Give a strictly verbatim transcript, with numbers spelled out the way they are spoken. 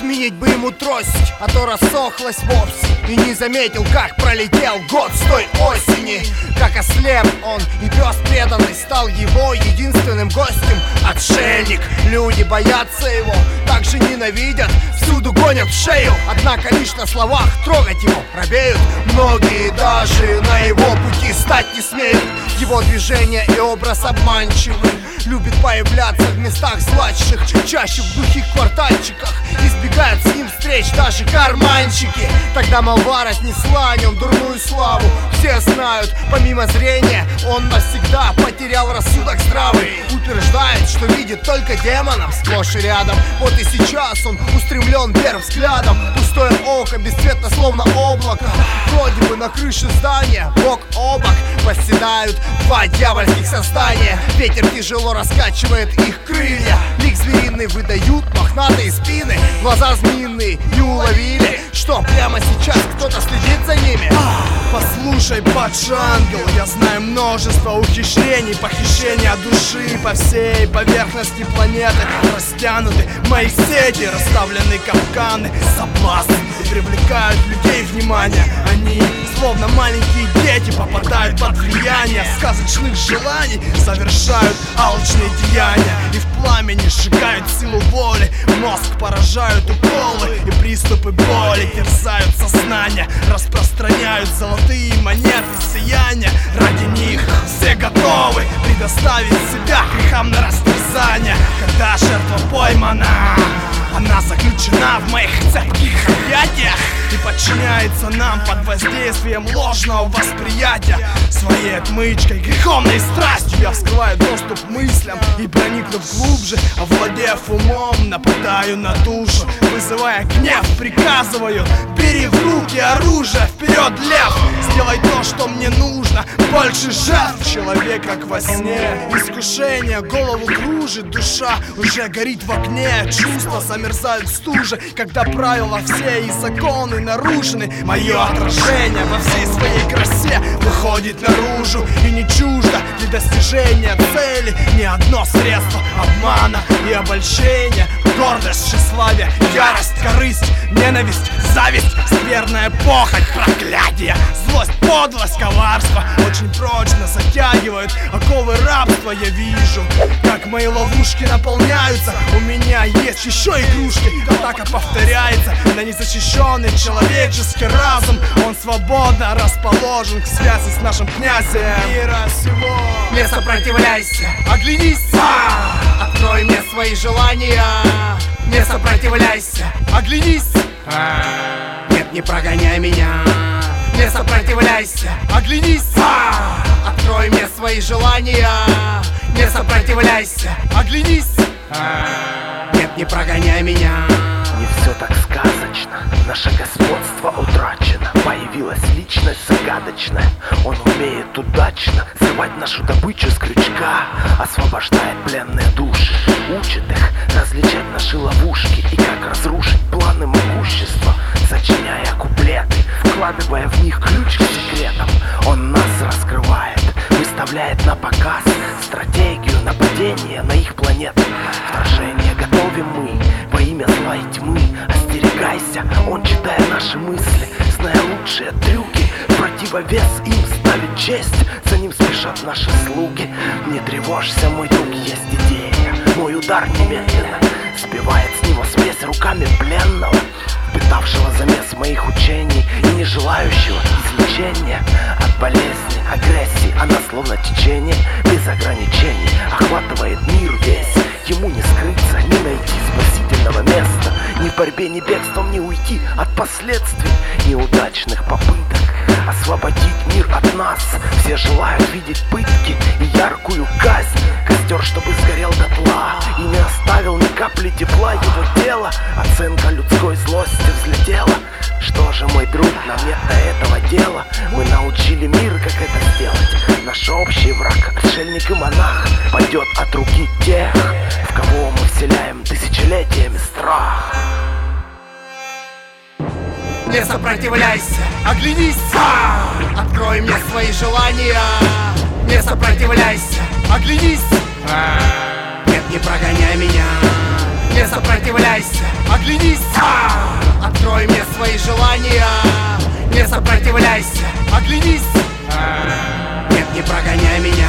Сменить бы ему трость, а то рассохлась вовсе. И не заметил, как пролетел год с той осени. Как ослеп он, и пес преданный стал его единственным гостем. Отшельник, люди боятся его, также ненавидят, всюду гонят в шею. Однако лишь на словах трогать его робеют. Многие даже на его пути стать не смеют. Его движение и образ обманчивы. Любит появляться в местах злачных, чаще в глухих квартальчиках. Избегают с ним встреч даже карманчики. Тогда молва разнесла о нем дурную славу. Все знают, помимо зрения, он навсегда потерял рассудок здравый. Утверждает, что видит только демонов сплошь и рядом. Вот и сейчас он устремлен вверх взглядом. Пустое око, бесцветно, словно облако. Вроде бы на крыше здания, бок о бок восседают два дьявольских создания. Ветер тяжело раскачивает их крылья. Лик звериный выдают мохнатые спины. Глаза змеиные не уловили, что прямо сейчас кто-то следит за ними. Послушай, падший ангел, я знаю множество ухищрений, похищения души по всей поверхности планеты. Растянуты мои сети, расставлены капканы, соблазны привлекают людей внимание. Они, словно маленькие дети, попадают под влияние сказочных желаний, совершают алчные деяния и в пламени сжигают силу воли. Мозг поражают уколы и приступы боли терзают сознание, распространяют золотые монеты сияния. Ради них все готовы предоставить себя грехам на растерзание. Когда жертва поймана, она заключена в моих цепких объятиях и подчиняется нам под воздействием ложного восприятия. Своей отмычкой, греховной страстью я вскрываю доступ к мыслям и, проникнув глубже, овладев умом, нападаю на душу, вызывая гнев, приказываю: бери в руки оружие, вперед, лев! Сделай то, что мне нужно, больше жертв. Человек как во сне, искушение голову кружит, душа уже горит в огне, чувства замерзают в стуже, когда правила все и законы нарушены. Мое отражение во всей своей красе выходит наружу и не чуждо для достижения цели ни одно средство обмана и обольщения. Гордость, тщеславие, ярость, корысть, ненависть, зависть, скверная похоть, проклятие, злость, подлость, коварство очень прочно затягивают оковы рабства. Я вижу, как мои ловушки наполняются. У меня есть еще игрушки. Атака повторяется на незащищенный человеческий разум. Он свободно расположен к связи с нашим князем мира сего. Не сопротивляйся, оглянись, открой мне свои желания. Не сопротивляйся, оглянись, нет, не прогоняй меня. Не сопротивляйся, оглянись, открой мне свои желания. Не сопротивляйся, оглянись, нет, не прогоняй меня. Не все так сказочно, наше господство утрачено. Появилась личность загадочная, он умеет удачно срывать нашу добычу с крючка, освобождает пленные души, учит их различать наши ловушки и как разрушить планы могущества, сочиняя куплеты, вкладывая в них ключ к секретам. Он нас раскрывает, выставляет на показ стратегию нападения на их планеты. Вторжение готовим мы во имя зла и тьмы. Остерегайся, он, читая наши мысли, зная лучшие трюки, в противовес им ставит честь, за ним спешат наши слуги. Не тревожься, мой друг, есть идея, мой удар немедленно сбивает с него спесь руками пленного, впитавшего замес моих учений и не желающего излечения от болезни, агрессии. Она словно течение без ограничений охватывает мир весь. Ему не скрыться, не найти спасительного места, ни в борьбе, ни бегством не уйти от последствий неудачных попыток освободить мир от нас. Все желают видеть пытки и яркую казнь, костер, чтобы сгорел дотла и не оставил ни капли тепла его тела. Оценка людской злости взлетела. Что же, мой друг, нам нет до этого дела. Мы научили мир, как это сделать. Наш общий враг, отшельник и монах, пойдет от руки тех, в кого мы вселяем тысячелетиями страх. Не сопротивляйся, оглянись, открой мне свои желания. Не сопротивляйся, оглянись, нет, не прогоняй меня. Не сопротивляйся, оглянись, открой мне свои желания. Не сопротивляйся, оглянись, нет, не прогоняй меня.